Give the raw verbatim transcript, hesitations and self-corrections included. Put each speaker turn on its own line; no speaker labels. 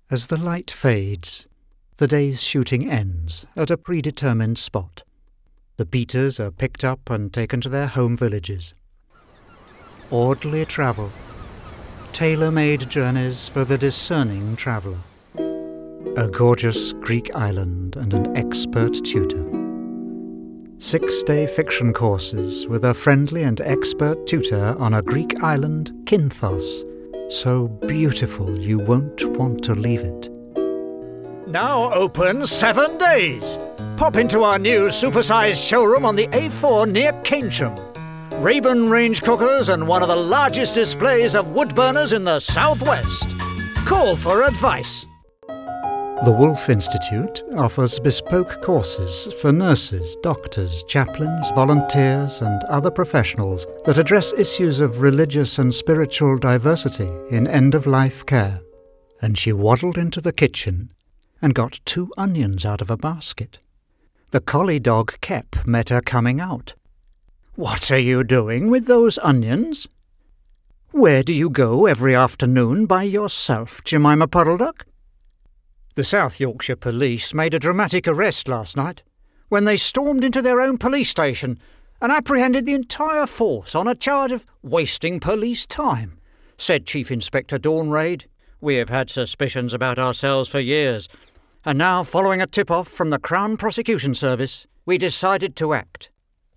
As the light fades, the day's shooting ends at a predetermined spot. The beaters are picked up and taken to their home villages. Orderly travel. Tailor-made journeys for the discerning traveller. A gorgeous Greek island and an expert tutor. Six-day fiction courses with a friendly and expert tutor on a Greek island, Kinthos, so beautiful you won't want to leave it.
Now open seven days. Pop into our new supersized showroom on the A four near Keynsham. Rayburn range cookers and one of the largest displays of wood burners in the southwest. Call for advice.
The Woolf Institute offers bespoke courses for nurses, doctors, chaplains, volunteers and other professionals that address issues of religious and spiritual diversity in end-of-life care. And she waddled into the kitchen and got two onions out of a basket. The collie dog Kep met her coming out. "What are you doing with those onions?" "Where do you go every afternoon by yourself, Jemima Puddleduck?" The South Yorkshire Police made a dramatic arrest last night when they stormed into their own police station and apprehended the entire force on a charge of wasting police time, said Chief Inspector Dawn Raid. "We have had suspicions about ourselves for years, and now, following a tip-off from the Crown Prosecution Service, we decided to act.